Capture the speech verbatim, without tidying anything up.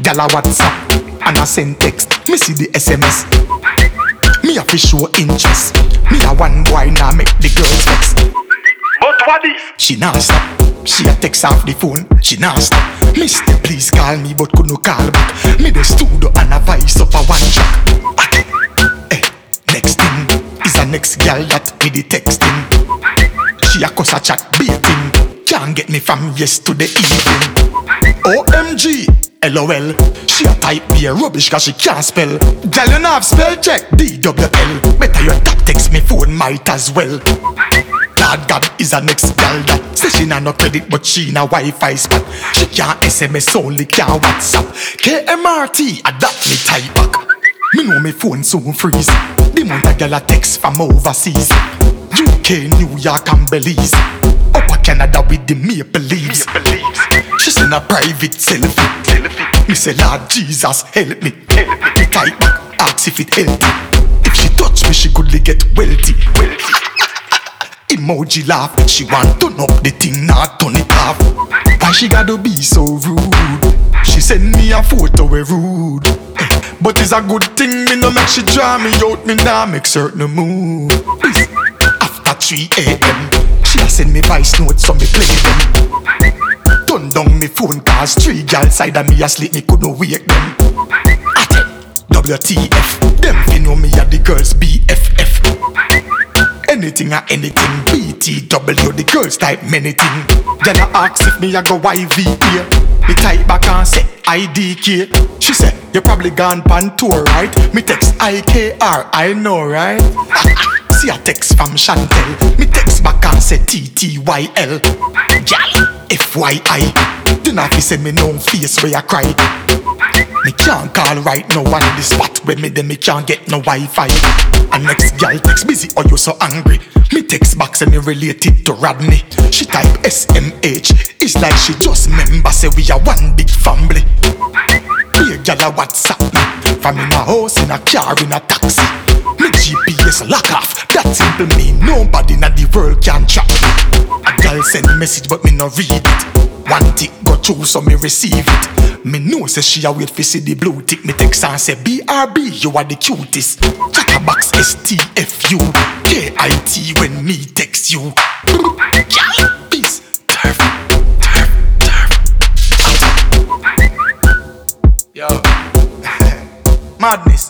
Gyal a WhatsApp and I send text. Me see the S M S. Me have to show interest. Me a one boy now make the girls vex. But what is? She nah stop. She a text off the phone. She nah stop. Mister, please call me, but could no call back. Me the studio and a voice up a one track. Eh, next thing is a next girl that me the texting. She a cuss a chat baiting. Can't get me from yes to the evening. O M G, LOL. She a type be a rubbish cause she can't spell. Girl you know have spell check D W L. Better you tap text me phone might as well. Lord God is a next girl that say she nah no credit but she na Wi-Fi spot. She can't S M S only can't WhatsApp. K M R T adapt me type back. Me know me phone soon freeze. The month a girl a text from overseas. U K, New York and Belize. Upper Canada with the maple leaves. She send a private selfie. selfie. Me say Lord Jesus help me. Help me. Me type back ask if it healthy. If she touch me she could get wealthy. Wealthy. Emoji laugh, she want turn up the thing, not turn it off. Why she gotta be so rude? She send me a photo we rude. But it's a good thing, me no make she draw me out, me nah make certain move. After three A M, she a send me voice notes so me play them. Turn down me phone cause three girls side of me asleep, me could no wake them. W T F, them fi know me a the girls B F F. Anything or anything, B T W, the girls type many thing. Then I ask if me a go Y V A. Me type back and say I D K. She said, you probably gone pan tour, right? Me text I K R, I know, right? See a text from Chantel. Me text back and say T T Y L. Gal, F Y I. Then I fi send me no face where I cry. Me can't call right now on the spot where me then me can't get no Wi-Fi. And next girl text busy or you so angry. Me text back say me related to Rodney. She type S M H. It's like she just member say we are one big family. Be a girl a WhatsApp me. From in a house, in a car, in a taxi. Me G P S lock off. That simple mean nobody in the world can track me. A girl send message but me no read it. One tick go through so me receive it. Me know say she a wait for see the blue tick. Me text and say B R B you are the cutest. Chatterbox S T F U K I T when me text you. Peace. Turf, turf, turf. Yo, madness.